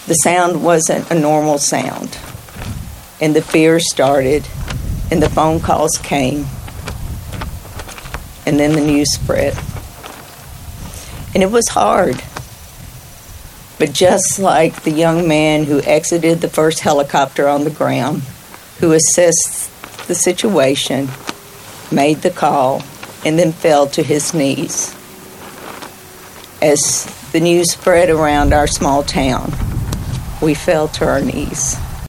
The sound wasn't a normal sound. And the fear started, and the phone calls came, and then the news spread. And it was hard. But just like the young man who exited the first helicopter on the ground, who assessed the situation, made the call, and then fell to his knees. As the news spread around our small town, we fell to our knees.